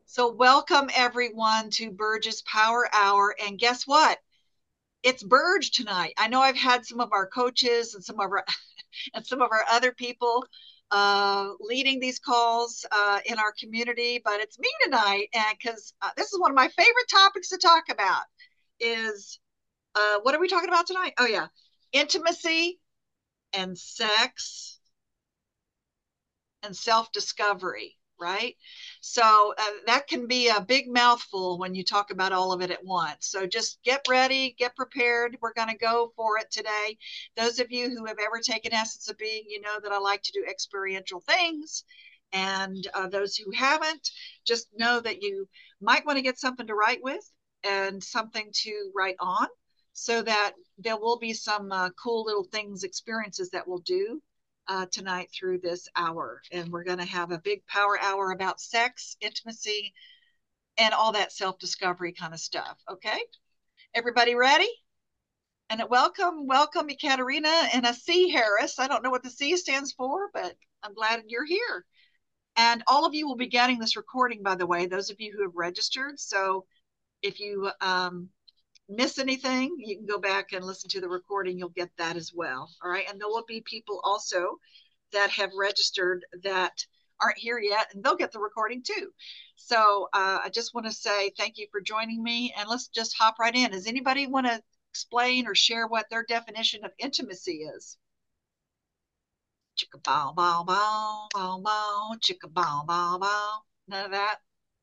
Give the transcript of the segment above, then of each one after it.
So, welcome everyone to Burge's Power Hour. And guess what? It's Burge tonight. I know I've had some of our coaches and some of our and some of our other people leading these calls in our community, but it's me tonight, and because this is one of my favorite topics to talk about. Is what are we talking about tonight? Oh yeah, intimacy and sex and self-discovery, right? So that can be a big mouthful when you talk about all of it at once. So just get ready, get prepared. We're going to go for it today. Those of you who have ever taken Essence of Being, you know that I like to do experiential things. And those who haven't, just know that you might want to get something to write with and something to write on so that there will be some cool little things, experiences that we'll do tonight through this hour. And we're going to have a big power hour about sex, intimacy, and all that self discovery kind of stuff. Okay. Everybody ready? And welcome, Ekaterina and a C Harris. I don't know what the C stands for, but I'm glad you're here. And all of you will be getting this recording, by the way, those of you who have registered. So if you miss anything, you can go back and listen to the recording. You'll get that as well. All right. And there will be people also that have registered that aren't here yet, and they'll get the recording too. So I just want to say thank you for joining me, and let's just hop right in. Does anybody want to explain or share what their definition of intimacy is? Chicka bow bow bow bow bow, chicka bow bow bow. None of that.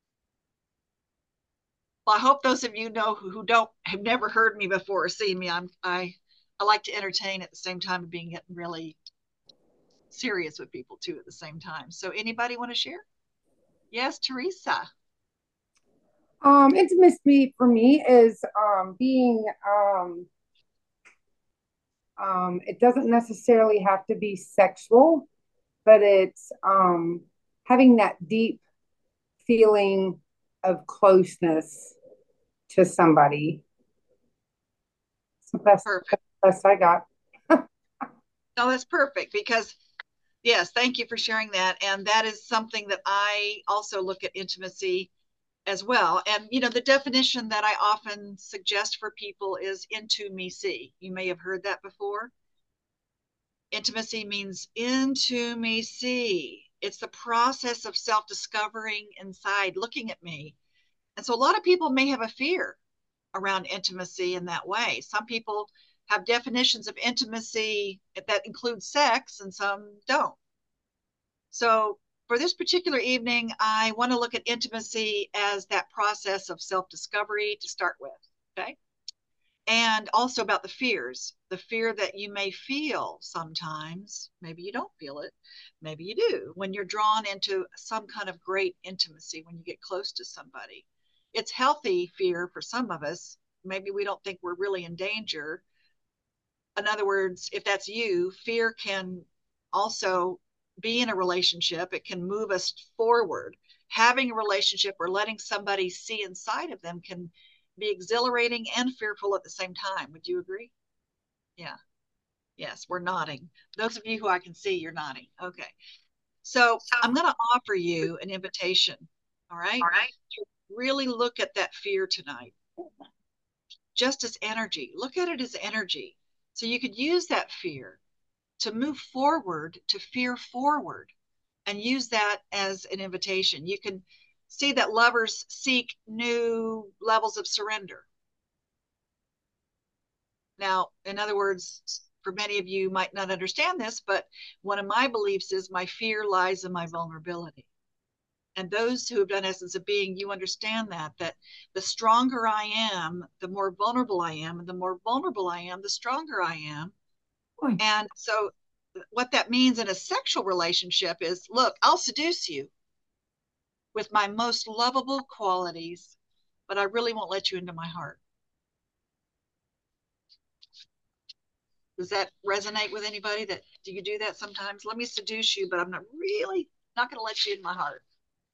Well, I hope those of you know who don't have never heard me before or seen me. I like to entertain at the same time of being really serious with people too at the same time. So anybody want to share? Yes, Teresa. Intimacy for me is being, it doesn't necessarily have to be sexual, but it's having that deep feeling of closeness to somebody. So Perfect. that's I got. No, that's perfect because yes, thank you for sharing that. And that is something that I also look at intimacy as well. And the definition that I often suggest for people is into me see. You may have heard that before. Intimacy means into me see. It's the process of self-discovering inside, looking at me. And so a lot of people may have a fear around intimacy in that way. Some people have definitions of intimacy that include sex and some don't. So for this particular evening, I want to look at intimacy as that process of self-discovery to start with. Okay. And also about the fear that you may feel sometimes. Maybe you don't feel it, maybe you do, when you're drawn into some kind of great intimacy, when you get close to somebody. It's healthy fear for some of us. Maybe we don't think we're really in danger. In other words, if that's you, fear can also be in a relationship. It can move us forward. Having a relationship or letting somebody see inside of them can be exhilarating and fearful at the same time. Would you agree? Yeah. Yes, we're nodding. Those of you who I can see, you're nodding. Okay. So I'm going to offer you an invitation, all right, to really look at that fear tonight, just as energy. Look at it as energy. So you could use that fear to move forward, to fear forward, and use that as an invitation. You can see that lovers seek new levels of surrender. Now, in other words, for many of you might not understand this, but one of my beliefs is my fear lies in my vulnerability. And those who have done Essence of Being, you understand that the stronger I am, the more vulnerable I am, and the more vulnerable I am, the stronger I am. And so what that means in a sexual relationship is, look, I'll seduce you with my most lovable qualities, but I really won't let you into my heart. Does that resonate with anybody? That do you do that sometimes? Let me seduce you, but I'm not going to let you in my heart.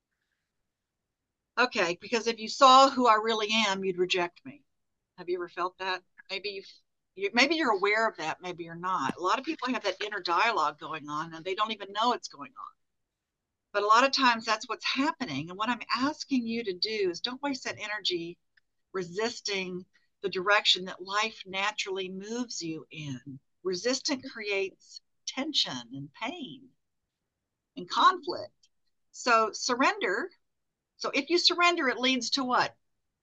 Okay, because if you saw who I really am, you'd reject me. Have you ever felt that? Maybe you're aware of that, maybe you're not. A lot of people have that inner dialogue going on and they don't even know it's going on. But a lot of times that's what's happening. And what I'm asking you to do is don't waste that energy resisting the direction that life naturally moves you in. Resistance creates tension and pain and conflict. So surrender. So if you surrender, it leads to what?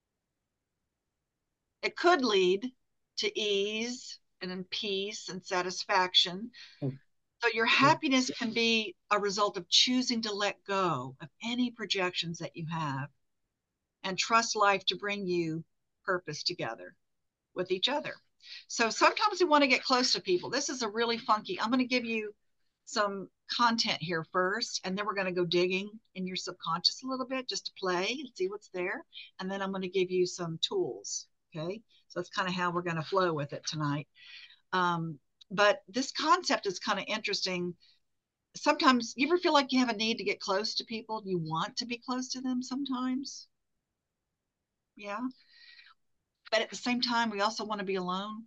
It could lead to ease and peace and satisfaction. So your happiness can be a result of choosing to let go of any projections that you have and trust life to bring you purpose together with each other. So sometimes we want to get close to people. This is a really funky, I'm going to give you some content here first, and then we're going to go digging in your subconscious a little bit just to play and see what's there. And then I'm going to give you some tools. Okay. So that's kind of how we're going to flow with it tonight. But this concept is kind of interesting. Sometimes you ever feel like you have a need to get close to people? You want to be close to them sometimes. Yeah. But at the same time, we also want to be alone.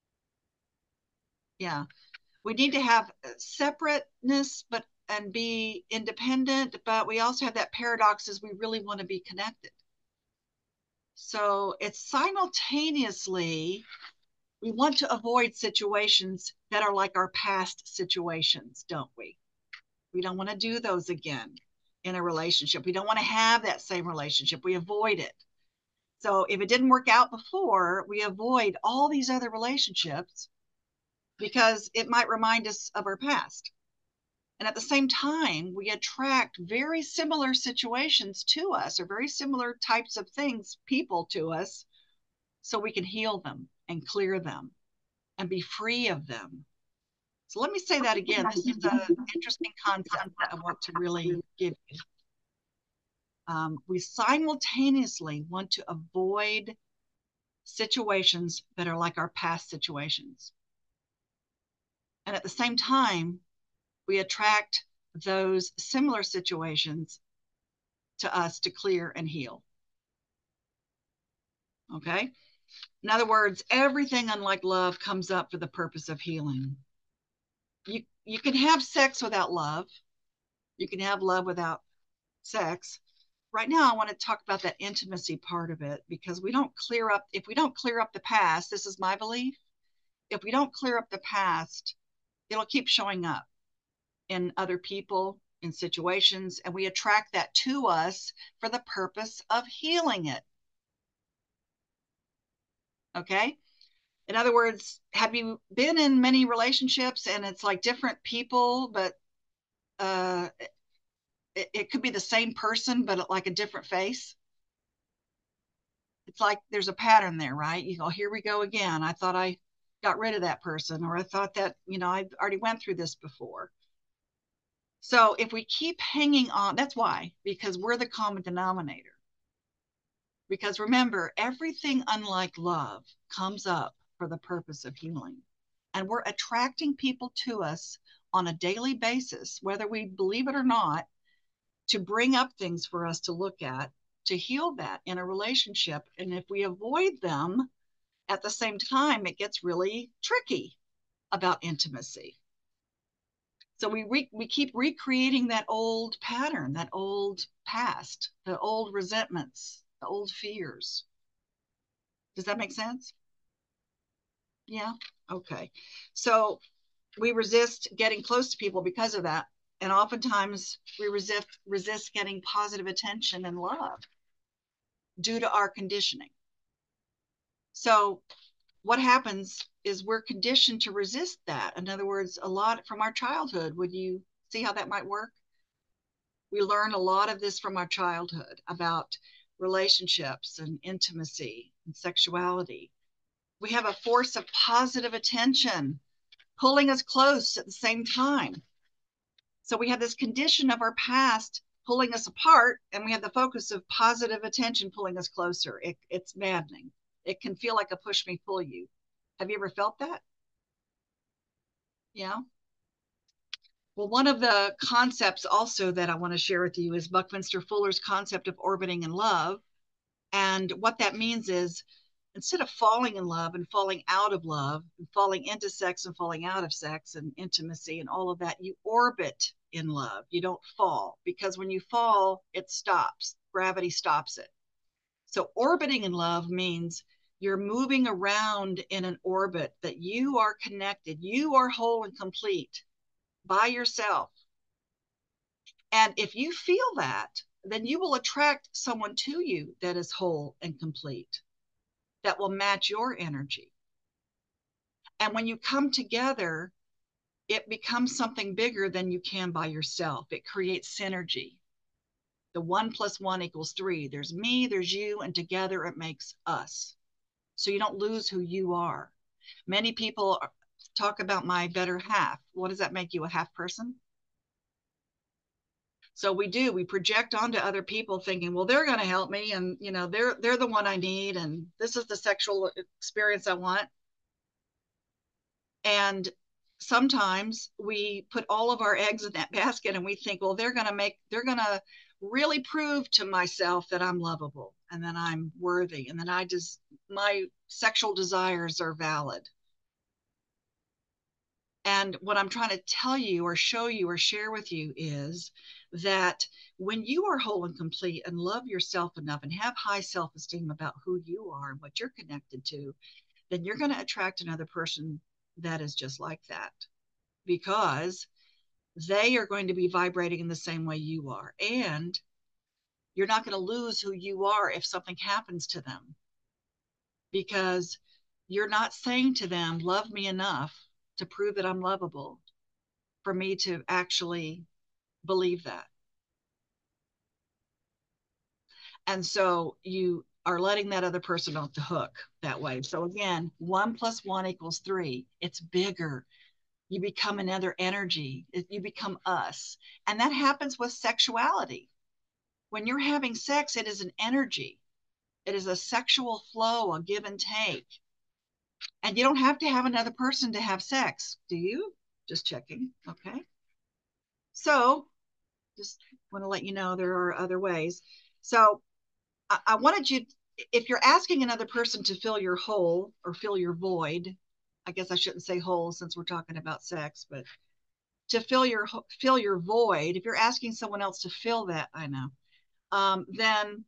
Yeah. We need to have separateness, but and be independent, but we also have that paradox is we really want to be connected. So it's simultaneously, we want to avoid situations that are like our past situations, don't we? We don't want to do those again in a relationship. We don't want to have that same relationship. We avoid it. So if it didn't work out before, we avoid all these other relationships because it might remind us of our past. And at the same time, we attract very similar situations to us or very similar types of things, people to us, so we can heal them and clear them and be free of them. So let me say that again. This is an interesting concept that I want to really give you. We simultaneously want to avoid situations that are like our past situations. And at the same time, we attract those similar situations to us to clear and heal. Okay? In other words, everything unlike love comes up for the purpose of healing. You can have sex without love. You can have love without sex. Right now, I want to talk about that intimacy part of it because if we don't clear up the past, this is my belief, if we don't clear up the past, it'll keep showing up in other people, in situations, and we attract that to us for the purpose of healing it. Okay? In other words, have you been in many relationships and it's like different people, but it could be the same person, but like a different face? It's like there's a pattern there, right? You go, here we go again. I thought I got rid of that person, or I thought that, I already went through this before. So if we keep hanging on, that's why, because we're the common denominator. Because remember, everything unlike love comes up for the purpose of healing. And we're attracting people to us on a daily basis, whether we believe it or not, to bring up things for us to look at, to heal that in a relationship. And if we avoid them at the same time, it gets really tricky about intimacy. So we keep recreating that old pattern, that old past, the old resentments, the old fears. Does that make sense? Yeah. Okay. So we resist getting close to people because of that. And oftentimes we resist getting positive attention and love due to our conditioning. So what happens is we're conditioned to resist that. In other words, a lot from our childhood. Would you see how that might work? We learn a lot of this from our childhood about relationships and intimacy and sexuality. We have a force of positive attention pulling us close at the same time. So we have this condition of our past pulling us apart, and we have the focus of positive attention pulling us closer. It's maddening. It can feel like a push me, pull you. Have you ever felt that? Yeah. Well, one of the concepts also that I want to share with you is Buckminster Fuller's concept of orbiting in love. And what that means is instead of falling in love and falling out of love and falling into sex and falling out of sex and intimacy and all of that, you orbit in love. You don't fall, because when you fall, it stops. Gravity stops it. So orbiting in love means you're moving around in an orbit that you are connected. You are whole and complete by yourself. And if you feel that, then you will attract someone to you that is whole and complete, that will match your energy. And when you come together, it becomes something bigger than you can by yourself. It creates synergy. The 1 + 1 = 3. There's me, there's you, and together it makes us. So you don't lose who you are. Many people talk about my better half. What does that make you, a half person? So we project onto other people thinking, well, they're going to help me, and they're the one I need, and this is the sexual experience I want. And sometimes we put all of our eggs in that basket and we think, well, they're going to really prove to myself that I'm lovable and that I'm worthy and that my sexual desires are valid. And what I'm trying to tell you or show you or share with you is that when you are whole and complete and love yourself enough and have high self-esteem about who you are and what you're connected to, then you're going to attract another person that is just like that, because they are going to be vibrating in the same way you are. And you're not going to lose who you are if something happens to them, because you're not saying to them, love me enough to prove that I'm lovable for me to actually believe that. And so you are letting that other person off the hook that way. So again, 1 + 1 = 3. It's bigger. You become another energy. You become us. And that happens with sexuality. When you're having sex, it is an energy. It is a sexual flow, a give and take. And you don't have to have another person to have sex, do you? Just checking. Okay. So just want to let you know there are other ways. So I wanted you, if you're asking another person to fill your hole or fill your void, I guess I shouldn't say hole since we're talking about sex, but to fill your void, if you're asking someone else to fill that, I know, then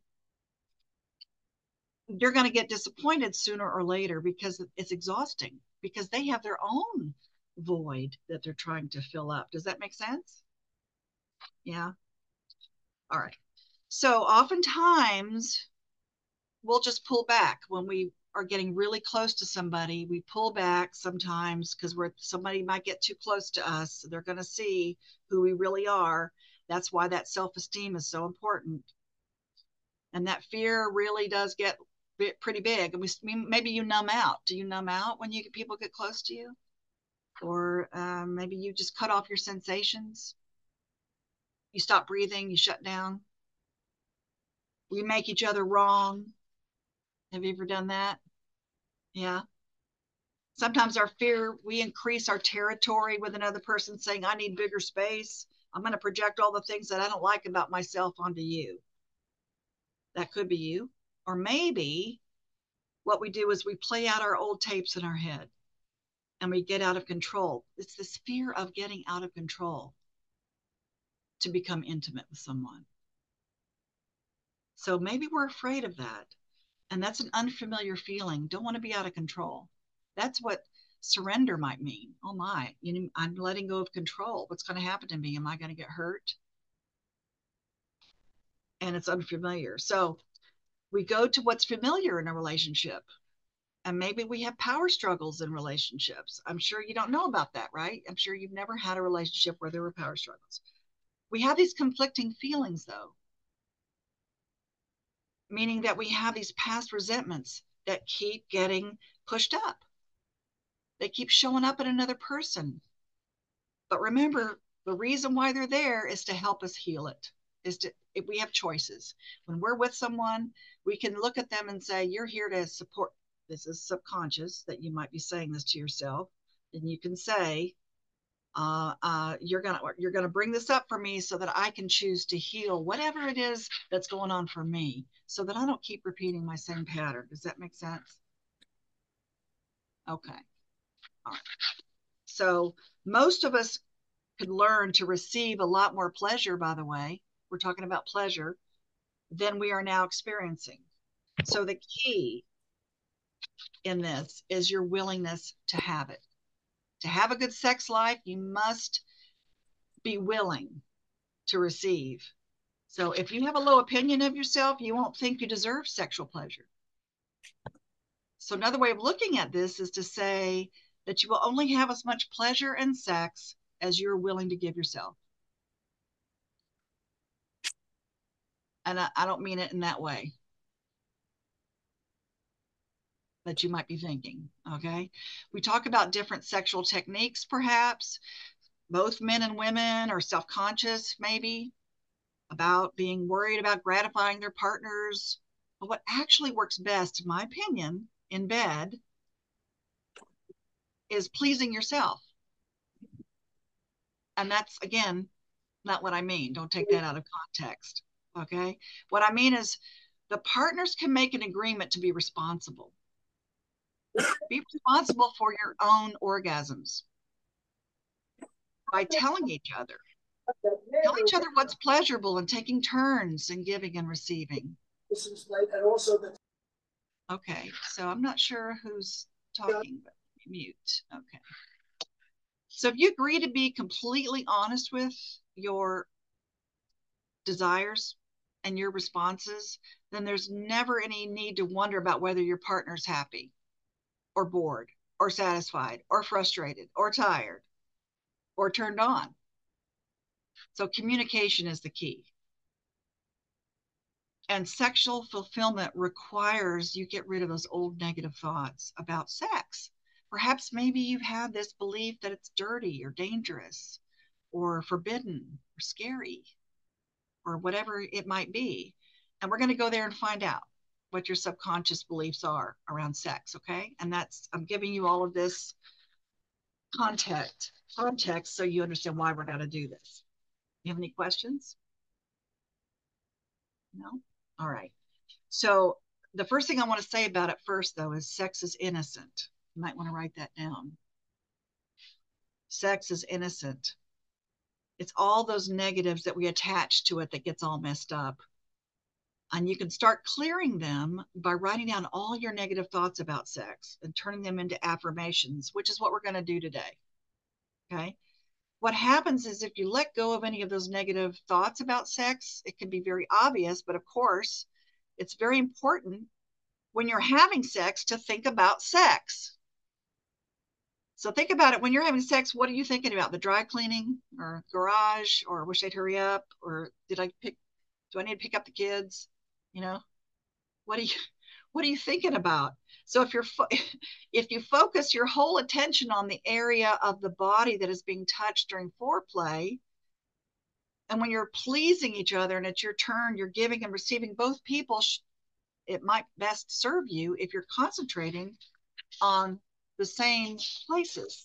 you're going to get disappointed sooner or later, because it's exhausting, because they have their own void that they're trying to fill up. Does that make sense? Yeah. All right. So oftentimes we'll just pull back when we are getting really close to somebody. We pull back sometimes because somebody might get too close to us. So they're going to see who we really are. That's why that self-esteem is so important. And that fear really does get pretty big. And maybe you numb out. Do you numb out when people get close to you? Or maybe you just cut off your sensations. You stop breathing. You shut down. We make each other wrong. Have you ever done that? Yeah. Sometimes our fear, we increase our territory with another person, saying, I need bigger space. I'm going to project all the things that I don't like about myself onto you. That could be you. Or maybe what we do is we play out our old tapes in our head and we get out of control. It's this fear of getting out of control to become intimate with someone. So maybe we're afraid of that. And that's an unfamiliar feeling. Don't want to be out of control. That's what surrender might mean. Oh my, I'm letting go of control. What's going to happen to me? Am I going to get hurt? And it's unfamiliar. So we go to what's familiar in a relationship. And maybe we have power struggles in relationships. I'm sure you don't know about that, right? I'm sure you've never had a relationship where there were power struggles. We have these conflicting feelings, though, meaning that we have these past resentments that keep getting pushed up. They keep showing up in another person. But remember, the reason why they're there is to help us heal it. If we have choices. When we're with someone, we can look at them and say, you're here to support. This is subconscious that you might be saying this to yourself. And you can say, you're gonna bring this up for me so that I can choose to heal whatever it is that's going on for me, so that I don't keep repeating my same pattern. Does that make sense? Okay. All right. So most of us could learn to receive a lot more pleasure, by the way, we're talking about pleasure, than we are now experiencing. So the key in this is your willingness to have it. To have a good sex life, you must be willing to receive. So if you have a low opinion of yourself, you won't think you deserve sexual pleasure. So another way of looking at this is to say that you will only have as much pleasure in sex as you're willing to give yourself. And I don't mean it in that way that you might be thinking, okay? We talk about different sexual techniques, perhaps. Both men and women are self-conscious, maybe, about being worried about gratifying their partners. But what actually works best, in my opinion, in bed is pleasing yourself. And that's, again, not what I mean. Don't take that out of context, okay? What I mean is the partners can make an agreement to be responsible. Be responsible for your own orgasms by telling each other. Tell each other what's pleasurable and taking turns in giving and receiving. Okay, so I'm not sure who's talking, but mute. Okay. So if you agree to be completely honest with your desires and your responses, then there's never any need to wonder about whether your partner's happy or bored or satisfied or frustrated or tired or turned on. So communication is the key. And sexual fulfillment requires you get rid of those old negative thoughts about sex. Perhaps maybe you've had this belief that it's dirty or dangerous or forbidden or scary or whatever it might be. And we're going to go there and find out what your subconscious beliefs are around sex, okay? And that's, I'm giving you all of this context so you understand why we're going to do this. You have any questions? No? All right. So the first thing I want to say about it first, though, is sex is innocent. You might want to write that down. Sex is innocent. It's all those negatives that we attach to it that gets all messed up. And you can start clearing them by writing down all your negative thoughts about sex and turning them into affirmations, which is what we're going to do today. Okay. What happens is if you let go of any of those negative thoughts about sex, it can be very obvious, but of course, it's very important when you're having sex to think about sex. So think about it. When you're having sex, what are you thinking about? The dry cleaning or garage or wish I'd hurry up? Or do I need to pick up the kids? You know, what are you thinking about? So if you focus your whole attention on the area of the body that is being touched during foreplay, and when you're pleasing each other and it's your turn, you're giving and receiving, both people, it might best serve you if you're concentrating on the same places.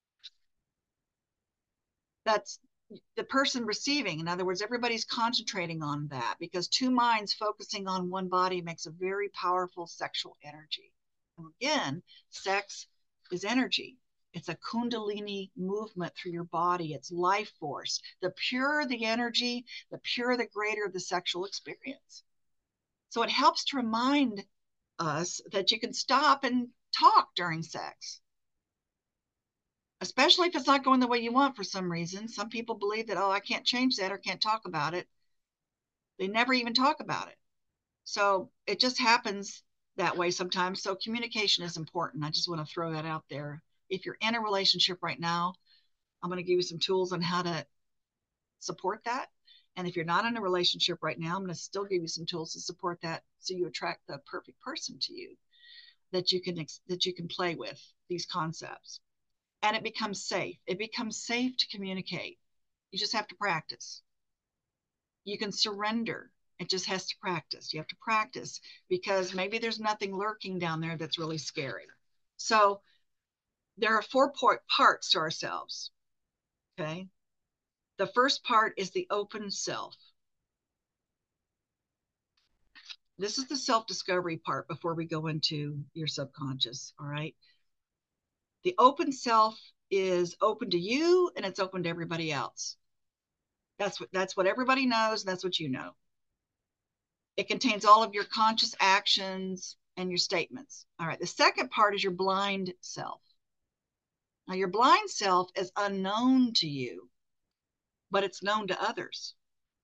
That's the person receiving. In other words, everybody's concentrating on that because two minds focusing on one body makes a very powerful sexual energy. And again, sex is energy. It's a kundalini movement through your body. It's life force. The purer the energy, the purer, the greater the sexual experience. So it helps to remind us that you can stop and talk during sex, especially if it's not going the way you want for some reason. Some people believe that, oh, I can't change that or can't talk about it. They never even talk about it. So it just happens that way sometimes. So communication is important. I just want to throw that out there. If you're in a relationship right now, I'm going to give you some tools on how to support that. And if you're not in a relationship right now, I'm going to still give you some tools to support that so you attract the perfect person to you that you can play with these concepts. And it becomes safe. It becomes safe to communicate. You just have to practice. You can surrender. It just has to practice. You have to practice because maybe there's nothing lurking down there that's really scary. So there are 4 parts to ourselves. Okay. The first part is the open self. This is the self-discovery part before we go into your subconscious. All right. The open self is open to you and it's open to everybody else. That's what everybody knows. That's what you know. It contains all of your conscious actions and your statements. All right. The second part is your blind self. Now, your blind self is unknown to you, but it's known to others.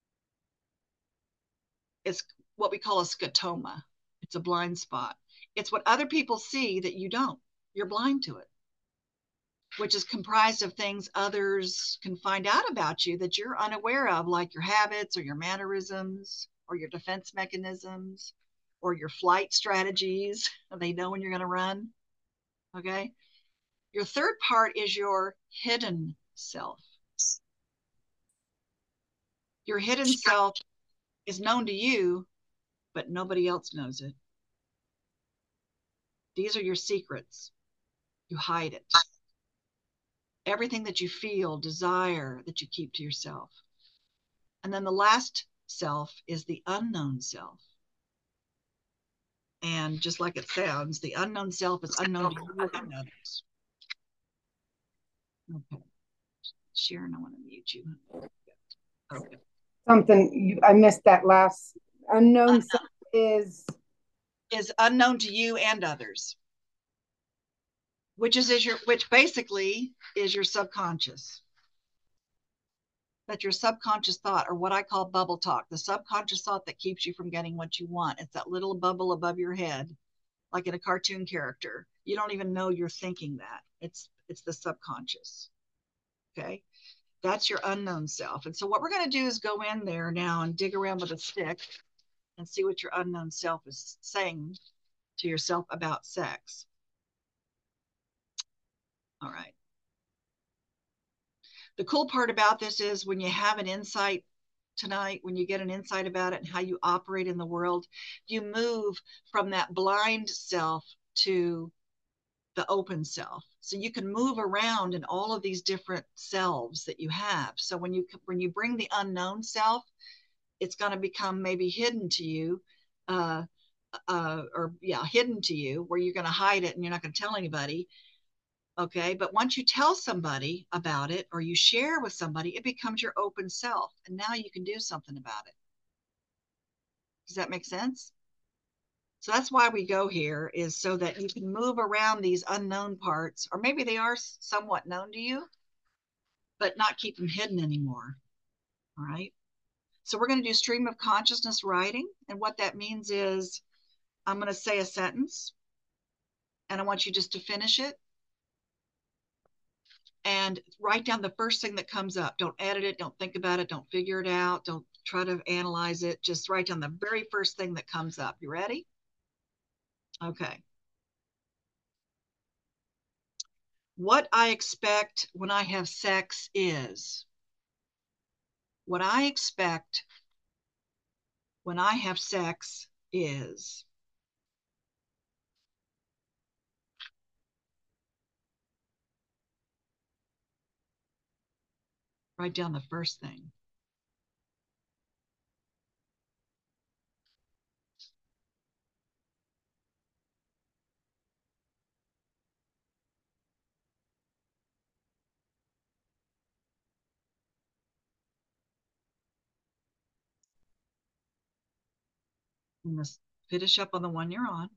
It's what we call a scotoma. It's a blind spot. It's what other people see that you don't. You're blind to it, which is comprised of things others can find out about you that you're unaware of, like your habits or your mannerisms or your defense mechanisms or your flight strategies. They know when you're going to run. Okay. Your third part is your hidden self. Your hidden self is known to you, but nobody else knows it. These are your secrets. You hide it. Everything that you feel, desire, that you keep to yourself. And then the last self is the unknown self. And just like it sounds, the unknown self is unknown to you and others. Okay. Sharon, I want to mute you. Okay. I missed that last. Unknown self is unknown to you and others, which basically is your subconscious. That's your subconscious thought, or what I call bubble talk, the subconscious thought that keeps you from getting what you want. It's that little bubble above your head, like in a cartoon character. You don't even know you're thinking that. It's the subconscious. Okay. That's your unknown self. And so what we're going to do is go in there now and dig around with a stick and see what your unknown self is saying to yourself about sex. All right. The cool part about this is when you have an insight tonight, when you get an insight about it and how you operate in the world, you move from that blind self to the open self. So you can move around in all of these different selves that you have. So when you bring the unknown self, it's going to become maybe hidden to you, hidden to you, where you're going to hide it and you're not going to tell anybody. Okay. But once you tell somebody about it or you share with somebody, it becomes your open self. And now you can do something about it. Does that make sense? So that's why we go here, is so that you can move around these unknown parts, or maybe they are somewhat known to you, but not keep them hidden anymore. All right. So we're going to do stream of consciousness writing. And what that means is I'm going to say a sentence and I want you just to finish it and write down the first thing that comes up. Don't edit it. Don't think about it. Don't figure it out. Don't try to analyze it. Just write down the very first thing that comes up. You ready? Okay. What I expect when I have sex is. What I expect when I have sex is. Write down the first thing. I'm going to finish up on the one you're on.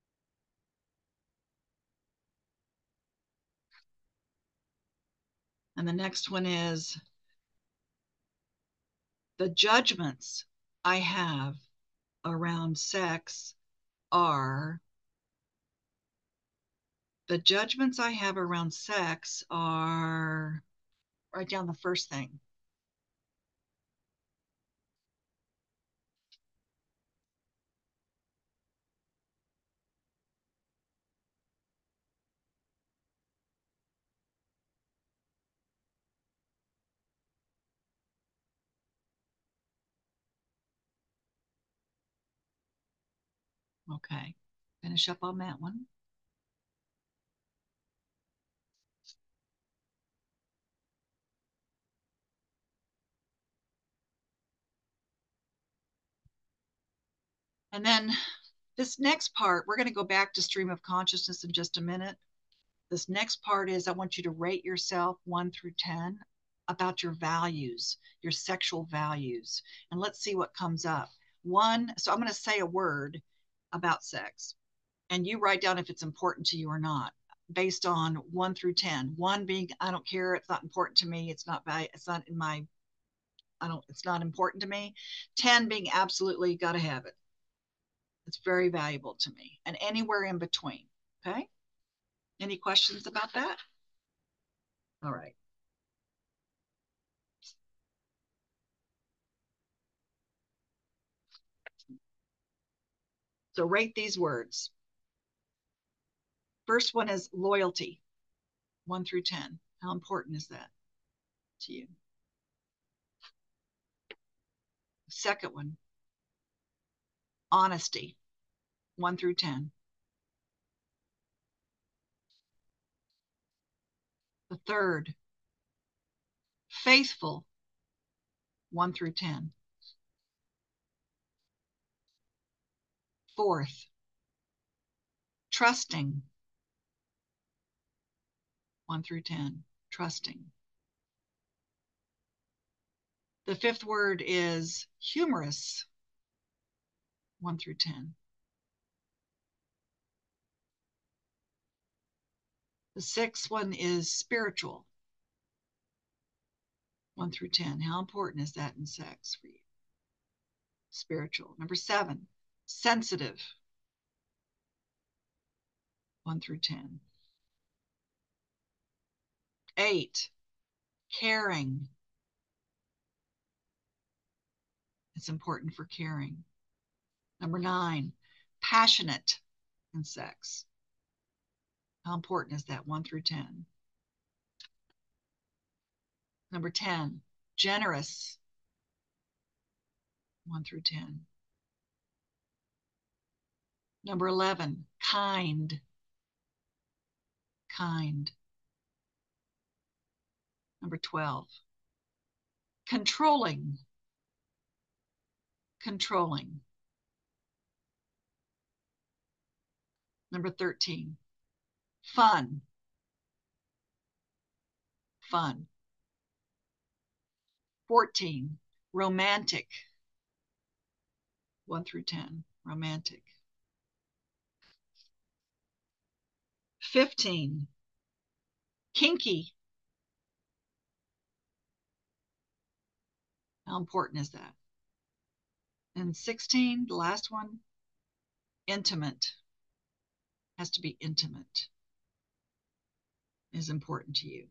And the next one is the judgments I have around sex are. The judgments I have around sex are. Write down the first thing. Okay. Finish up on that one. And then this next part, we're going to go back to stream of consciousness in just a minute. This next part is I want you to rate yourself 1 through 10 about your values, your sexual values. And let's see what comes up. One, so I'm going to say a word about sex, and you write down if it's important to you or not, based on 1 through 10. 1 being, I don't care, it's not important to me, it's not in my, it's not important to me. 10 being absolutely got to have it. It's very valuable to me, and anywhere in between. Okay. Any questions about that? All right. So rate these words. First one is loyalty, 1 through 10. How important is that to you? Second one, honesty, 1 through 10. The third, faithful, 1 through 10. Fourth, trusting, 1 through 10. Trusting. The fifth word is humorous, 1 through 10. The sixth one is spiritual, 1 through 10. How important is that in sex for you? Spiritual. Number 7, sensitive, 1 through 10. 8, caring. It's important for caring. Number 9, passionate in sex. How important is that? 1 through 10. Number 10, generous, 1 through 10. Number 11, kind. Kind. Number 12, controlling. Controlling. Number 13, fun. Fun. 14, romantic. 1 through 10, romantic. 15, kinky. How important is that? And 16, the last one, intimate. Has to be intimate. Is important to you.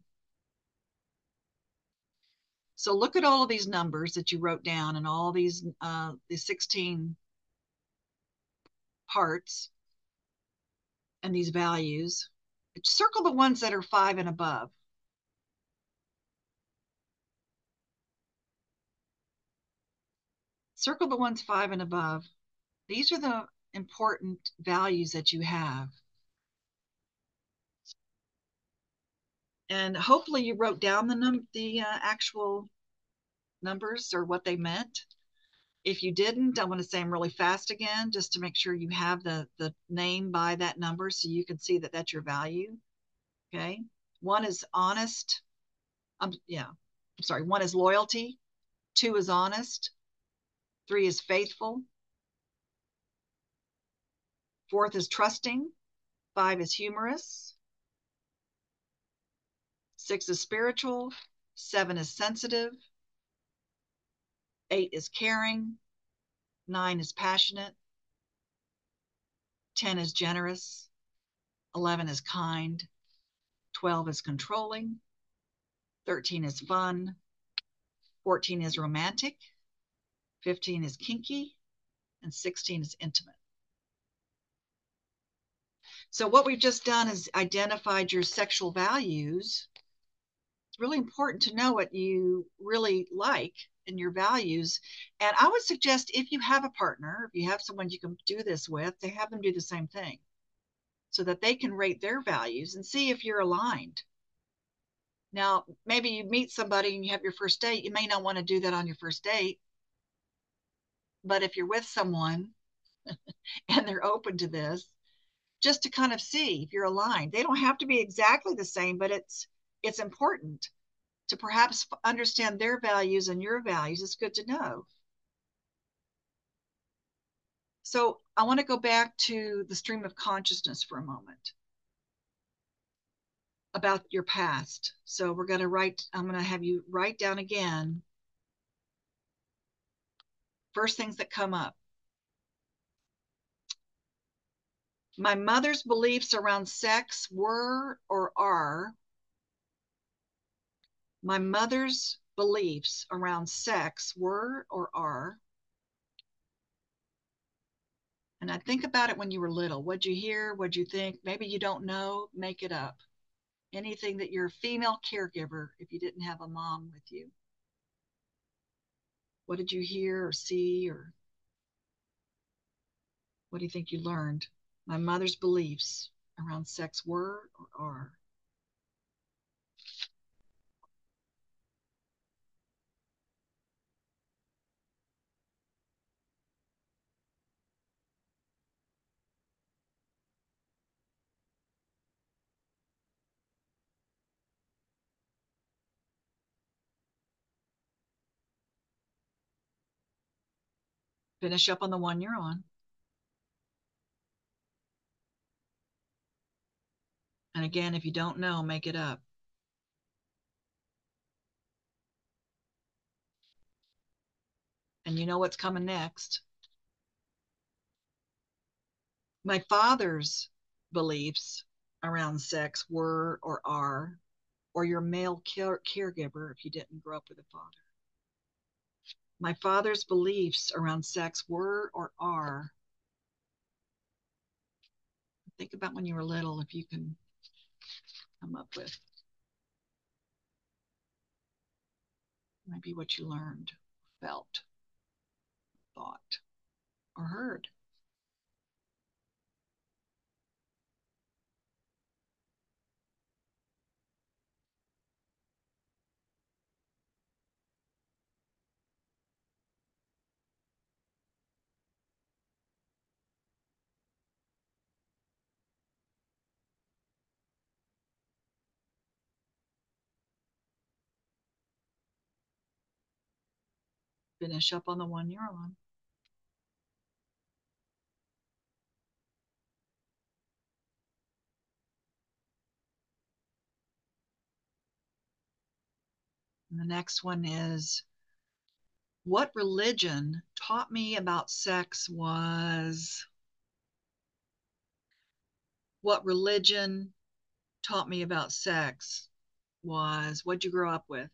So look at all of these numbers that you wrote down and all these 16 parts and these values. Circle the ones that are 5 and above. Circle the ones 5 and above. These are the important values that you have. And hopefully you wrote down the actual numbers or what they meant. If you didn't, I want to say them really fast again, just to make sure you have the name by that number so you can see that that's your value. Okay. 1 is honest. I'm sorry. 1 is loyalty. 2 is honest. 3 is faithful. 4th is trusting. 5 is humorous. 6 is spiritual. 7 is sensitive. 8 is caring. 9 is passionate. 10 is generous. 11 is kind. 12 is controlling. 13 is fun. 14 is romantic. 15 is kinky. And 16 is intimate. So what we've just done is identified your sexual values. It's really important to know what you really like and your values. And I would suggest if you have a partner, if you have someone you can do this with, to have them do the same thing so that they can rate their values and see if you're aligned. Now, maybe you meet somebody and you have your first date. You may not want to do that on your first date. But if you're with someone and they're open to this, just to kind of see if you're aligned. They don't have to be exactly the same, but it's important to perhaps understand their values and your values. It's good to know. So I want to go back to the stream of consciousness for a moment about your past. So I'm going to have you write down again first things that come up. My mother's beliefs around sex were or are. My mother's beliefs around sex were or are. And I think about it when you were little. What'd you hear? What'd you think? Maybe you don't know, make it up. Anything that you're a female caregiver, if you didn't have a mom with you. What did you hear or see, or what do you think you learned? My mother's beliefs around sex were or are. Finish up on the one you're on. And again, if you don't know, make it up. And you know what's coming next. My father's beliefs around sex were or are, or your male caregiver if you didn't grow up with a father. My father's beliefs around sex were or are. Think about when you were little, if you can come up with maybe what you learned, felt, thought, or heard. Finish up on the one you're on. And the next one is, what religion taught me about sex was. What religion taught me about sex was. What'd you grow up with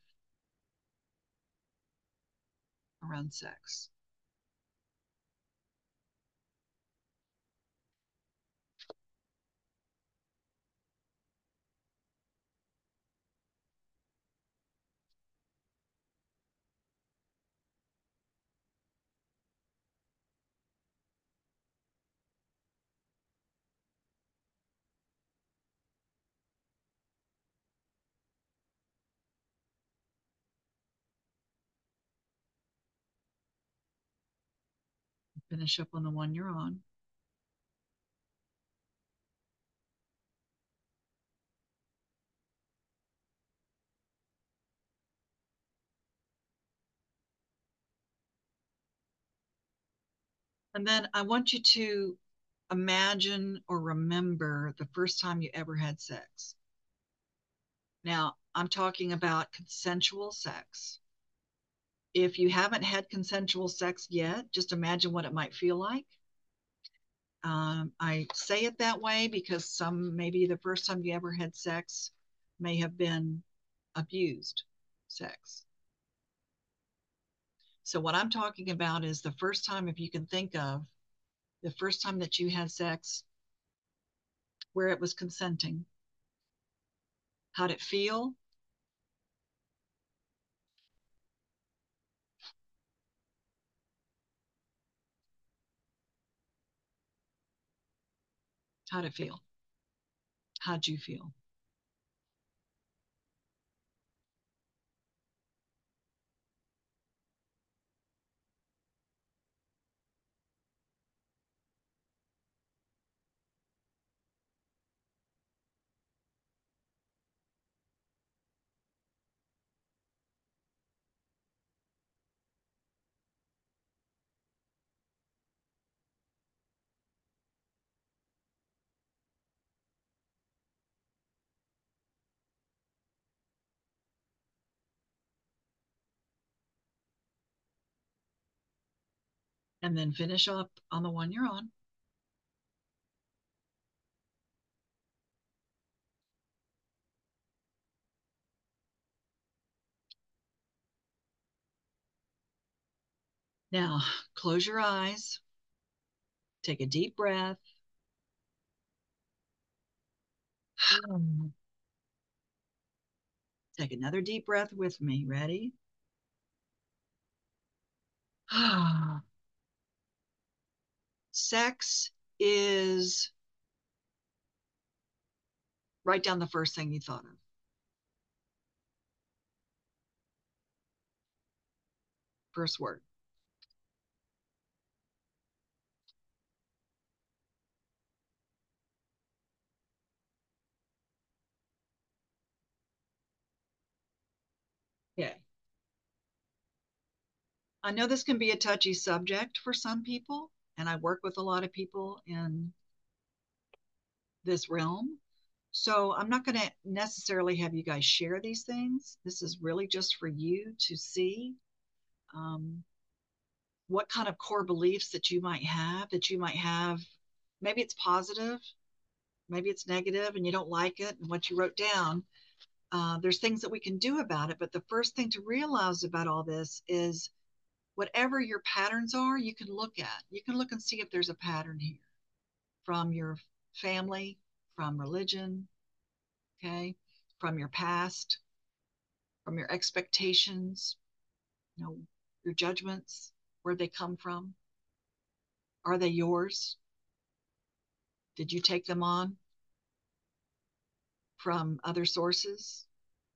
around sex? Finish up on the one you're on. And then I want you to imagine or remember the first time you ever had sex. Now, I'm talking about consensual sex. If you haven't had consensual sex yet, just imagine what it might feel like. I say it that way because maybe the first time you ever had sex may have been abused sex. So what I'm talking about is the first time, if you can think of the first time that you had sex where it was consenting. How'd it feel? How'd it feel? How'd you feel? And then finish up on the one you're on. Now, close your eyes, take a deep breath. Take another deep breath with me. Ready? Sex is, write down the first thing you thought of. First word. Okay. I know this can be a touchy subject for some people, and I work with a lot of people in this realm. So I'm not going to necessarily have you guys share these things. This is really just for you to see um, what kind of core beliefs that you might have, maybe it's positive, maybe it's negative and you don't like it and what you wrote down. There's things that we can do about it. But the first thing to realize about all this is whatever your patterns are, you can look at. You can look and see if there's a pattern here from your family, from religion, okay, from your past, from your expectations, you know, your judgments, where they come from. Are they yours? Did you take them on from other sources?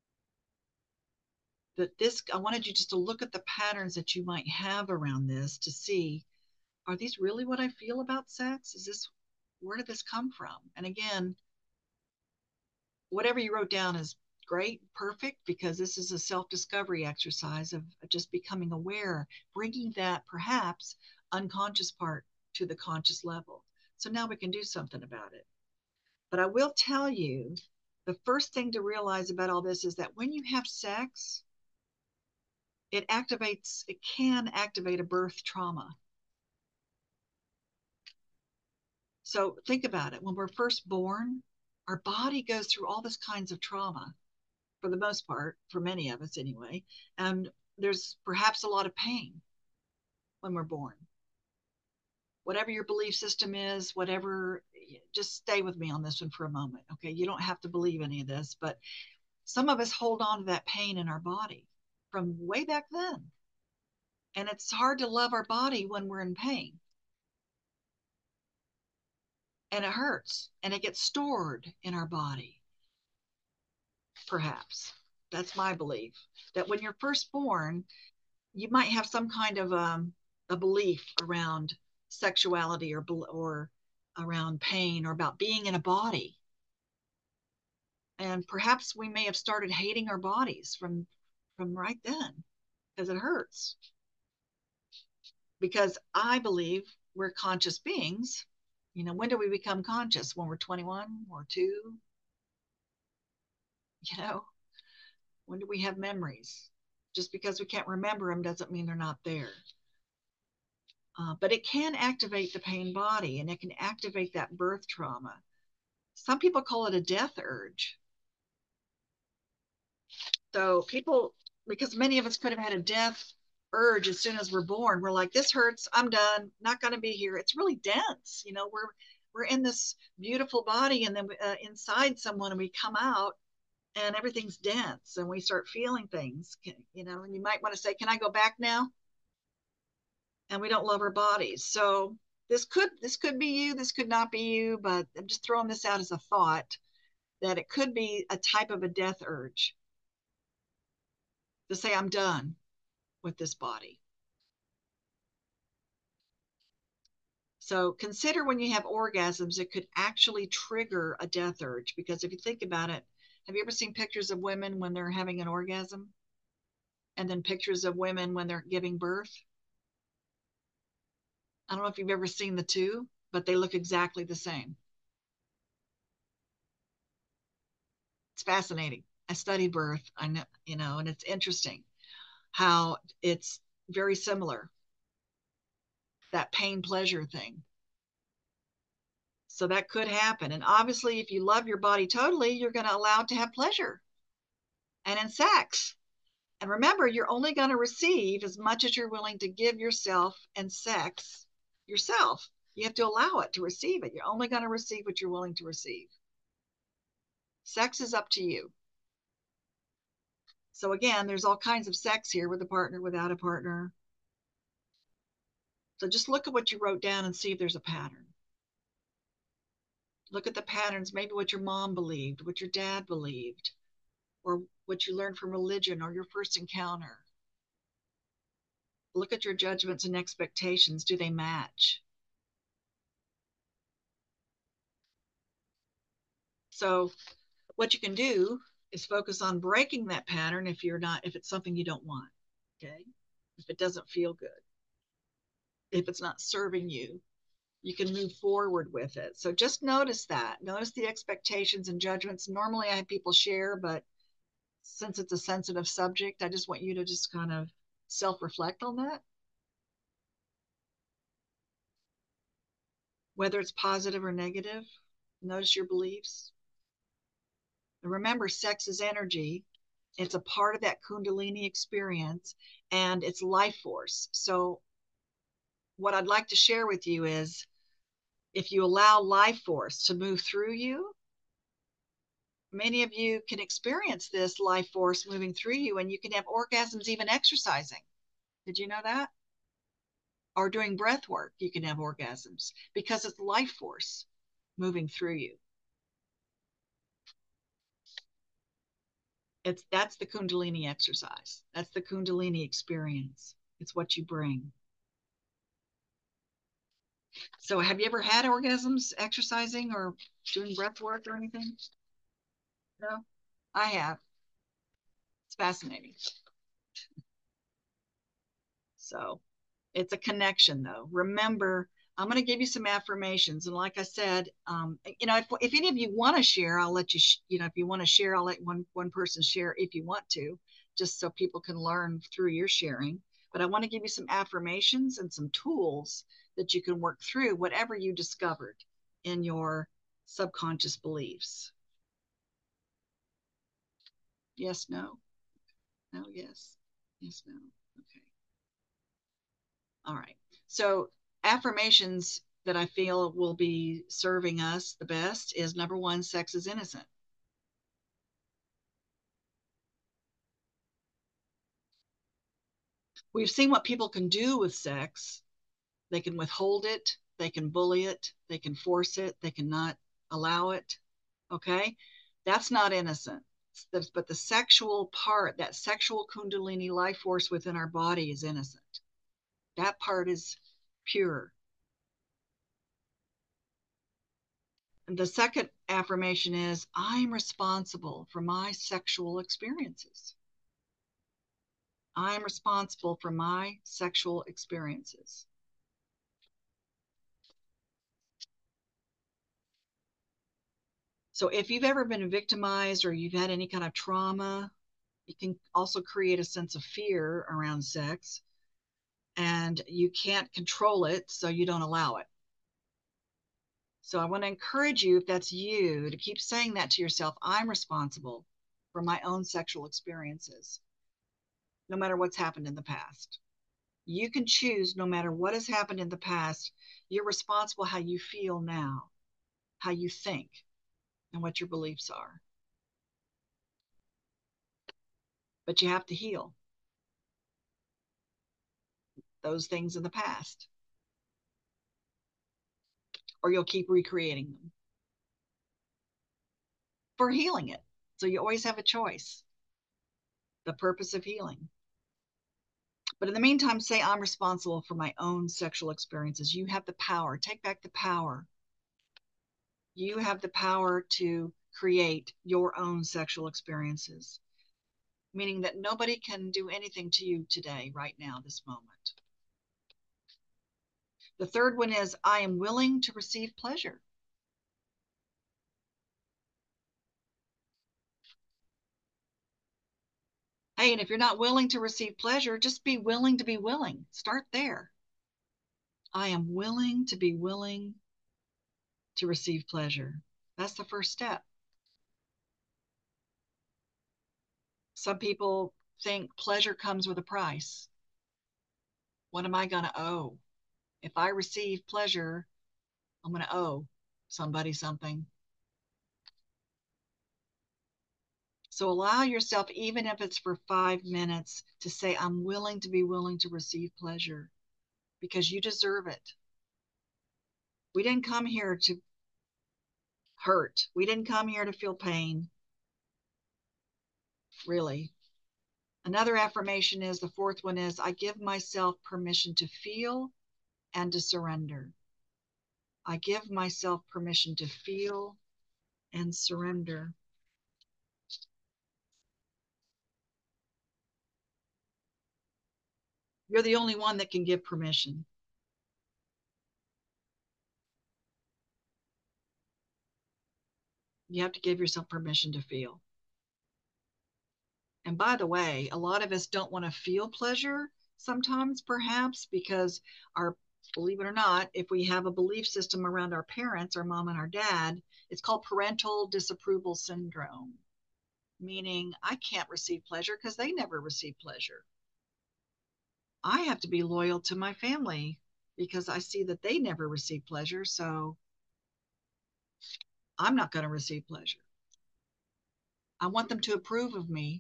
But this, I wanted you just to look at the patterns that you might have around this to see, are these really what I feel about sex? Is this, where did this come from? And again, whatever you wrote down is great, perfect, because this is a self-discovery exercise of just becoming aware, bringing that perhaps unconscious part to the conscious level. So now we can do something about it. But I will tell you, the first thing to realize about all this is that when you have sex, it can activate a birth trauma. So think about it. When we're first born, our body goes through all this kinds of trauma, for the most part, for many of us anyway. And there's perhaps a lot of pain when we're born. Whatever your belief system is, whatever, just stay with me on this one for a moment. Okay. You don't have to believe any of this, but some of us hold on to that pain in our body from way back then. And it's hard to love our body when we're in pain. And it hurts and it gets stored in our body. Perhaps that's my belief, that when you're first born, you might have some kind of a belief around sexuality or around pain or about being in a body. And perhaps we may have started hating our bodies from right then because it hurts. Because I believe we're conscious beings. You know, when do we become conscious? When we're 21 or 2? You know, when do we have memories? Just because we can't remember them doesn't mean they're not there. But it can activate the pain body and it can activate that birth trauma. Some people call it a death urge. So people, because many of us could have had a death urge as soon as we're born, we're like, this hurts, I'm done, not going to be here. It's really dense. You know, we're in this beautiful body and then inside someone and we come out and everything's dense and we start feeling things, you know, and you might want to say, can I go back now? And we don't love our bodies. So this could be you, this could not be you, but I'm just throwing this out as a thought that it could be a type of a death urge to say, I'm done with this body. So consider when you have orgasms, it could actually trigger a death urge. Because if you think about it, have you ever seen pictures of women when they're having an orgasm? And then pictures of women when they're giving birth? I don't know if you've ever seen the two, but they look exactly the same. It's fascinating. I study birth, I know, you know, and it's interesting how it's very similar. that pain pleasure thing. So that could happen. And obviously, if you love your body totally, you're going to allow it to have pleasure and in sex. And remember, you're only going to receive as much as you're willing to give yourself and sex yourself. You have to allow it to receive it. You're only going to receive what you're willing to receive. Sex is up to you. So again, there's all kinds of sex here, with a partner, without a partner. So just look at what you wrote down and see if there's a pattern. Look at the patterns, maybe what your mom believed, what your dad believed, or what you learned from religion or your first encounter. Look at your judgments and expectations. Do they match? So what you can do is focus on breaking that pattern if it's something you don't want. Okay. If it doesn't feel good, if it's not serving you, you can move forward with it. So just notice that. Notice the expectations and judgments. Normally I have people share, but since it's a sensitive subject, I just want you to just kind of self-reflect on that. Whether it's positive or negative, notice your beliefs. And remember, sex is energy. It's a part of that Kundalini experience, and it's life force. So what I'd like to share with you is, if you allow life force to move through you, many of you can experience this life force moving through you, and you can have orgasms even exercising. Did you know that? Or doing breath work, you can have orgasms because it's life force moving through you. That's the Kundalini exercise. That's the Kundalini experience. It's what you bring. So have you ever had orgasms exercising or doing breath work or anything? No? I have. It's fascinating. So it's a connection, though. Remember, I'm going to give you some affirmations. And like I said, if any of you want to share, I'll let you, if you want to share, I'll let one person share if you want to, just so people can learn through your sharing. But I want to give you some affirmations and some tools that you can work through whatever you discovered in your subconscious beliefs. Yes, no, no, yes, yes, no. Okay. All right. So affirmations that I feel will be serving us the best is number one, sex is innocent. We've seen what people can do with sex. They can withhold it, they can bully it, they can force it, they cannot allow it. Okay. That's not innocent. But the sexual part, that sexual Kundalini life force within our body is innocent. That part is pure. The second affirmation is, I'm responsible for my sexual experiences. I'm responsible for my sexual experiences. So if you've ever been victimized or you've had any kind of trauma, it can also create a sense of fear around sex, and you can't control it, so you don't allow it. So I want to encourage you, if that's you, to keep saying that to yourself. I'm responsible for my own sexual experiences, no matter what's happened in the past. You can choose, no matter what has happened in the past, you're responsible how you feel now, how you think, and what your beliefs are. But you have to heal those things in the past, or you'll keep recreating them for healing it. So you always have a choice, the purpose of healing. But in the meantime, say, I'm responsible for my own sexual experiences. You have the power. Take back the power. You have the power to create your own sexual experiences, meaning that nobody can do anything to you today, right now, this moment. The third one is, I am willing to receive pleasure. Hey, and if you're not willing to receive pleasure, just be willing to be willing. Start there. I am willing to be willing to receive pleasure. That's the first step. Some people think pleasure comes with a price. What am I going to owe? If I receive pleasure, I'm going to owe somebody something. So allow yourself, even if it's for 5 minutes, to say, I'm willing to be willing to receive pleasure because you deserve it. We didn't come here to hurt. We didn't come here to feel pain, really. Another affirmation is the fourth one is I give myself permission to feel and to surrender. I give myself permission to feel and surrender. You're the only one that can give permission. You have to give yourself permission to feel. And by the way, a lot of us don't want to feel pleasure sometimes, perhaps, because believe it or not, if we have a belief system around our parents, our mom and our dad, it's called parental disapproval syndrome, meaning I can't receive pleasure because they never received pleasure. I have to be loyal to my family because I see that they never receive pleasure, so I'm not going to receive pleasure. I want them to approve of me,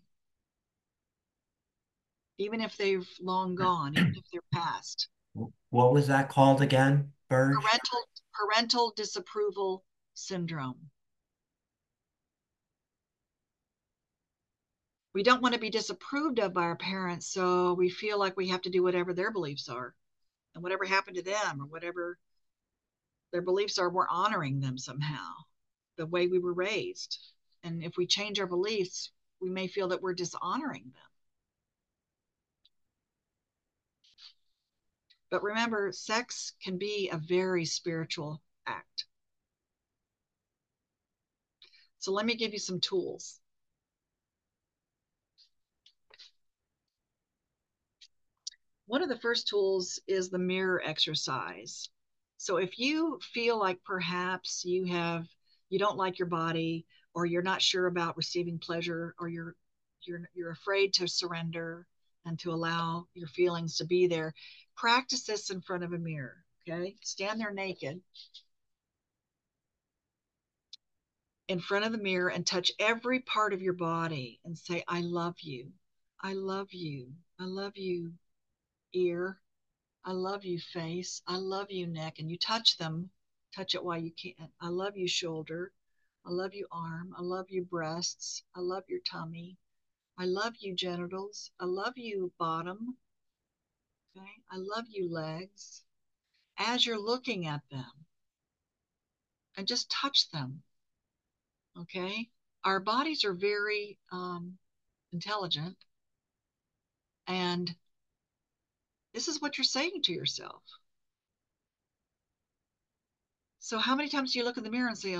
even if they've long gone, even if they're past. What was that called again, Burge? Parental disapproval syndrome. We don't want to be disapproved of by our parents, so we feel like we have to do whatever their beliefs are. And whatever happened to them or whatever their beliefs are, we're honoring them somehow, the way we were raised. And if we change our beliefs, we may feel that we're dishonoring them. But remember, sex can be a very spiritual act. So let me give you some tools. One of the first tools is the mirror exercise. So if you feel like perhaps you don't like your body, or you're not sure about receiving pleasure, or you're afraid to surrender and to allow your feelings to be there, practice this in front of a mirror. Okay, stand there naked in front of the mirror and touch every part of your body and say, I love you. I love you. I love you, ear. I love you, face. I love you, neck. And you touch them. Touch it while you can. I love you, shoulder. I love you, arm. I love you, breasts. I love your tummy. I love you, genitals. I love you, bottom. Okay. I love you, legs. As you're looking at them, and just touch them. Okay. Our bodies are very intelligent. And this is what you're saying to yourself. So how many times do you look in the mirror and say, ugh,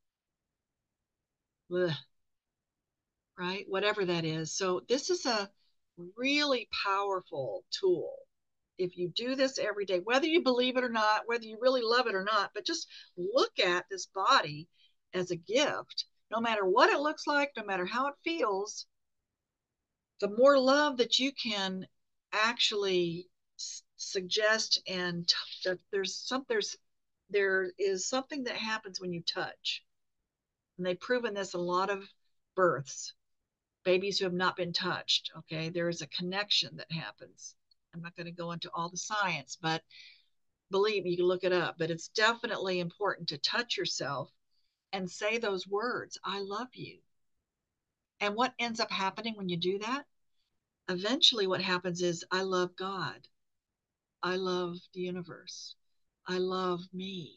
bleh, right? Whatever that is. So this is a really powerful tool. If you do this every day, whether you believe it or not, whether you really love it or not, but just look at this body as a gift, no matter what it looks like, no matter how it feels, the more love that you can actually suggest, and that there is something that happens when you touch. And they've proven this in a lot of births, babies who have not been touched. Okay, there is a connection that happens. I'm not going to go into all the science, but believe me, you can look it up. But it's definitely important to touch yourself and say those words, I love you. And what ends up happening when you do that? Eventually what happens is, I love God. I love the universe. I love me.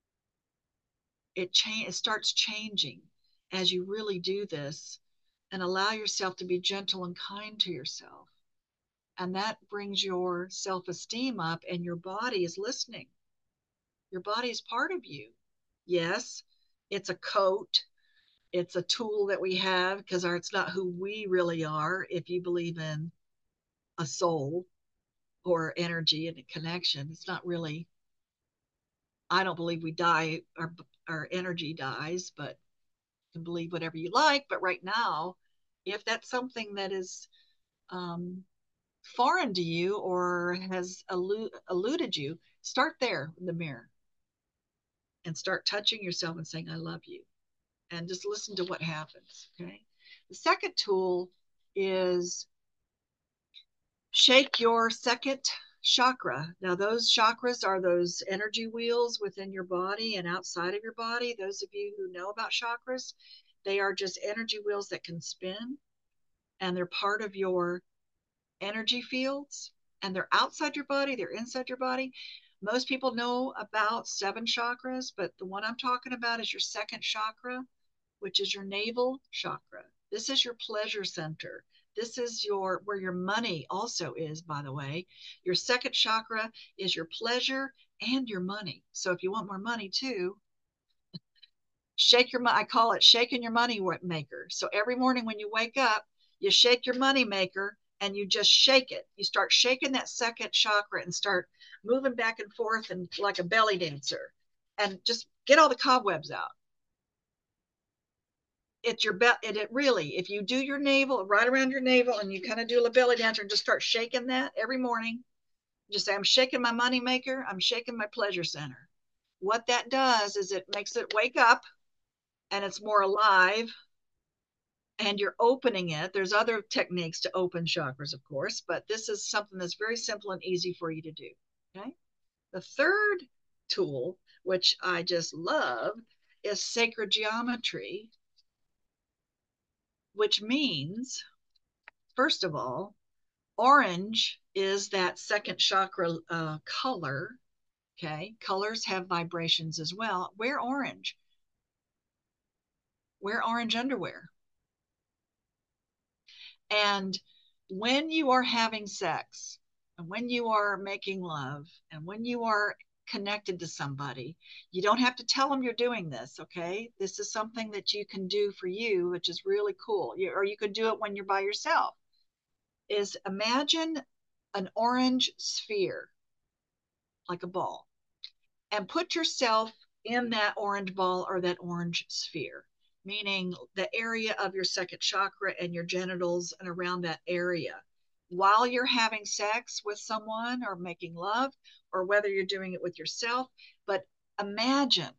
It starts changing as you really do this and allow yourself to be gentle and kind to yourself. And that brings your self-esteem up, and your body is listening. Your body is part of you. Yes, it's a coat. It's a tool that we have because it's not who we really are. If you believe in a soul or energy and a connection, it's not really I don't believe we die, our energy dies, but you can believe whatever you like. But right now, if that's something that is foreign to you or has eluded you, start there in the mirror and start touching yourself and saying, I love you. And just listen to what happens. Okay. The second tool is shake your second chakra. Now, those chakras are those energy wheels within your body and outside of your body. Those of you who know about chakras, they are just energy wheels that can spin, and they're part of your energy fields, and they're outside your body, they're inside your body. Most people know about 7 chakras, but the one I'm talking about is your second chakra, which is your navel chakra. This is your pleasure center. This is where your money also is, by the way. Your second chakra is your pleasure and your money. So if you want more money too, I call it shaking your money maker. So every morning when you wake up, you shake your money maker and you just shake it. You start shaking that second chakra and start moving back and forth and like a belly dancer, and just get all the cobwebs out. It's your it really, if you do your navel right around your navel and you kind of do a belly dancer and just start shaking that every morning, just say, I'm shaking my money maker, I'm shaking my pleasure center. What that does is it makes it wake up and it's more alive, and you're opening it. There's other techniques to open chakras, of course, but this is something that's very simple and easy for you to do. Okay. The third tool, which I just love, is sacred geometry, which means, first of all, orange is that second chakra color. Okay. Colors have vibrations as well. Wear orange. Wear orange underwear. And when you are having sex, and when you are making love, and when you are connected to somebody, you don't have to tell them you're doing this. Okay. This is something that you can do for you, which is really cool. Or you could do it when you're by yourself. Is imagine an orange sphere, like a ball, and put yourself in that orange ball or that orange sphere, meaning the area of your second chakra and your genitals and around that area, while you're having sex with someone or making love, or whether you're doing it with yourself. But imagine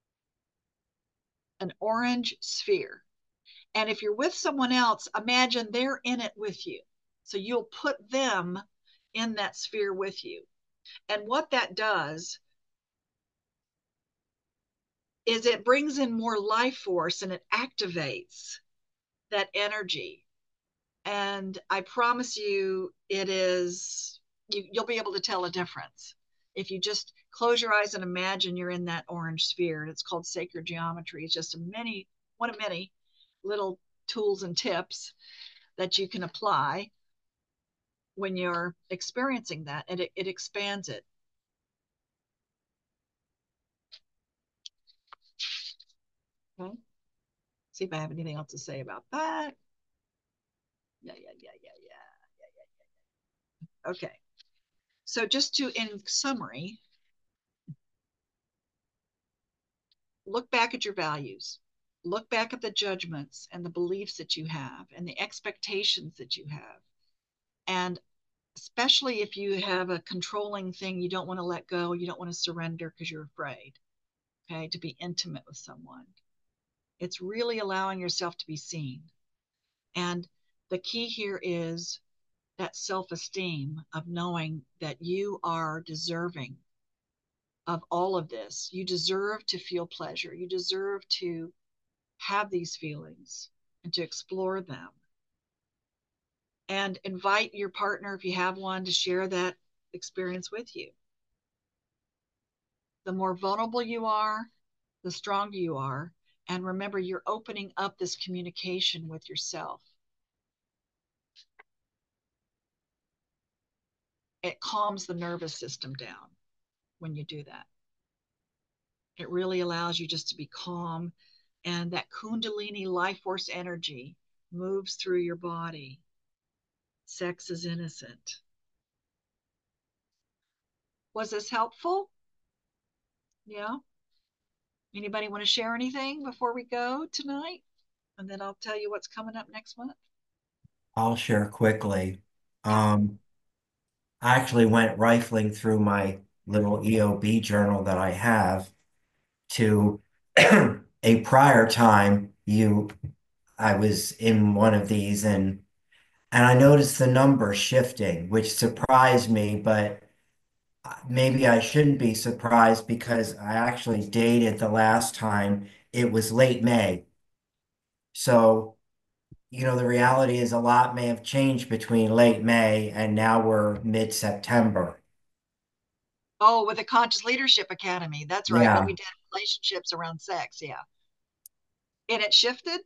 an orange sphere. And if you're with someone else, imagine they're in it with you. So you'll put them in that sphere with you. And what that does is it brings in more life force and it activates that energy. And I promise you, you'll be able to tell a difference if you just close your eyes and imagine you're in that orange sphere. And it's called sacred geometry. It's just one of many little tools and tips that you can apply when you're experiencing that, and it expands it. Okay. See if I have anything else to say about that. Yeah. Okay. So just in summary, look back at your values, look back at the judgments and the beliefs that you have and the expectations that you have. And especially if you have a controlling thing you don't want to let go, you don't want to surrender because you're afraid, okay, to be intimate with someone. It's really allowing yourself to be seen. And the key here is that self-esteem of knowing that you are deserving of all of this. You deserve to feel pleasure. You deserve to have these feelings and to explore them. And invite your partner, if you have one, to share that experience with you. The more vulnerable you are, the stronger you are. And remember, you're opening up this communication with yourself. It calms the nervous system down when you do that. It really allows you just to be calm, and that Kundalini life force energy moves through your body. Sex is innocent. Was this helpful? Yeah. Anybody want to share anything before we go tonight? And then I'll tell you what's coming up next month. I'll share quickly. I actually went rifling through my little EOB journal that I have to a prior time I was in one of these and I noticed the number shifting, which surprised me, but maybe I shouldn't be surprised because I actually dated the last time it was late May. So, the reality is a lot may have changed between late May and now we're mid-September. Oh, with the Conscious Leadership Academy. That's right. When we Yeah. did relationships around sex. Yeah. And it shifted.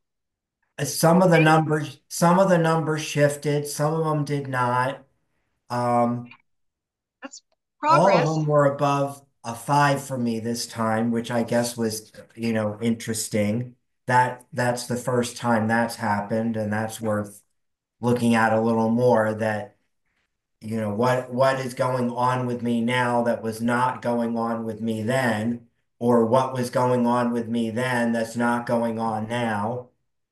Some of the numbers shifted, some of them did not. Um, That's all of progress. them were above a 5 for me this time, which I guess was, interesting. That's the first time that's happened, and that's worth looking at a little more that, what is going on with me now that was not going on with me then, or what was going on with me then that's not going on now,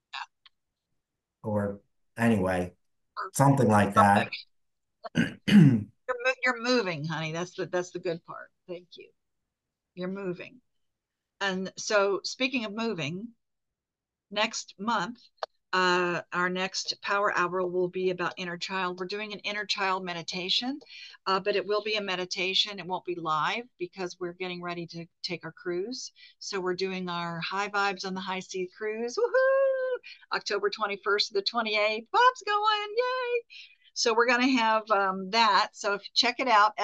or anyway, Or something like something. that. Yeah. You're moving, honey. That's the good part. Thank you. You're moving. And so, speaking of moving, next month, our next power hour will be about inner child. We're doing an inner child meditation, but it will be a meditation. It won't be live because we're getting ready to take our cruise. So we're doing our high vibes on the high sea cruise. Woohoo! October 21st to the 28th. Bob's going. Yay! So we're going to have that. So if you check it out,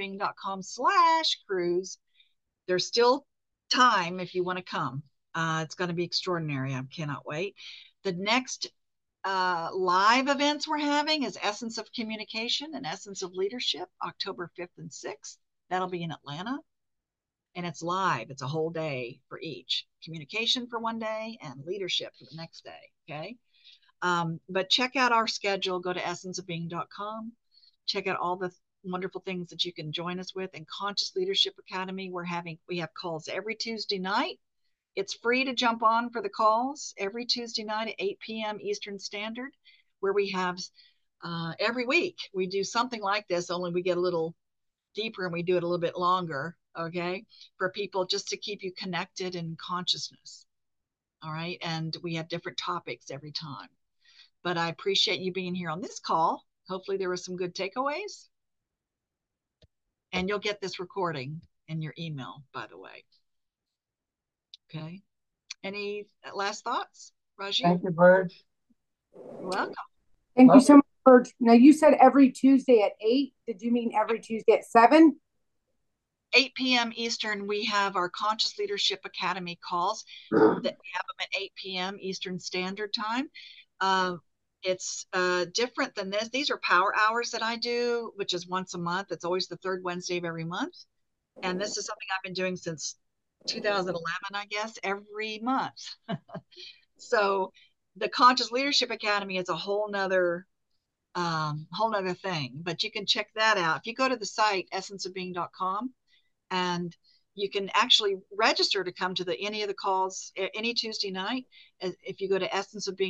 essenceofbeing.com/cruise, there's still time if you want to come. It's going to be extraordinary. I cannot wait. The next live events we're having is Essence of Communication and Essence of Leadership, October 5th and 6th. That'll be in Atlanta. And it's live. It's a whole day for each. Communication for one day and leadership for the next day. Okay. But check out our schedule. Go to essenceofbeing.com. Check out all the wonderful things that you can join us with. And Conscious Leadership Academy, we have calls every Tuesday night. It's free to jump on for the calls every Tuesday night at 8 p.m. Eastern Standard, where we have every week we do something like this, only we get a little deeper and we do it a little bit longer, okay, for people just to keep you connected in consciousness. All right. And we have different topics every time. But I appreciate you being here on this call. Hopefully, there were some good takeaways. And you'll get this recording in your email, by the way. Okay. Any last thoughts, Raji? Thank you, Burge. You're welcome. Thank you so much, Burge. Now, you said every Tuesday at 8. Did you mean every Tuesday at 7? 8 p.m. Eastern, we have our Conscious Leadership Academy calls that we have them at 8 p.m. Eastern Standard Time. It's different than this. These are power hours that I do, which is once a month. It's always the third Wednesday of every month. And this is something I've been doing since 2011, I guess, every month. So the Conscious Leadership Academy is a whole nother thing, but you can check that out. If you go to the site, essenceofbeing.com, and you can actually register to come to any of the calls any Tuesday night. If you go to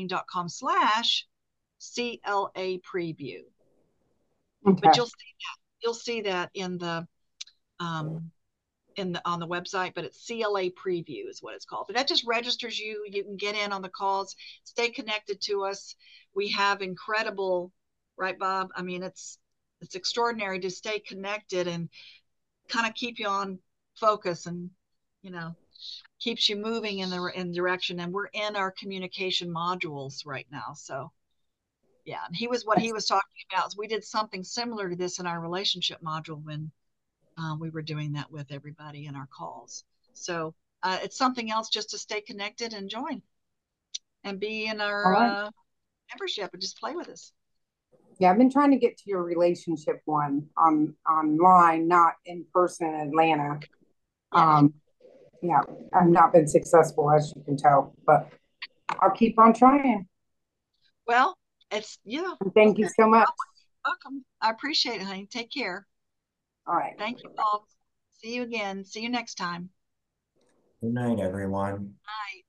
essenceofbeing.com/CLA preview. Okay. But you'll see that in the on the website, but it's CLA preview is what it's called. But that just registers you. You can get in on the calls, stay connected to us. We have incredible, right, Bob? I mean, it's extraordinary to stay connected and kind of keep you on focus and, keeps you moving in the direction. And we're in our communication modules right now. So yeah, and he was talking about is we did something similar to this in our relationship module when we were doing that with everybody in our calls. So it's something else just to stay connected and join and be in our membership and just play with us. Yeah, I've been trying to get to your relationship one online, not in person in Atlanta. Yeah, I've not been successful, as you can tell, but I'll keep on trying. Well, thank you so much. Welcome. I appreciate it, honey. Take care. All right. Thank you, Paul. See you again. See you next time. Good night, everyone. Bye.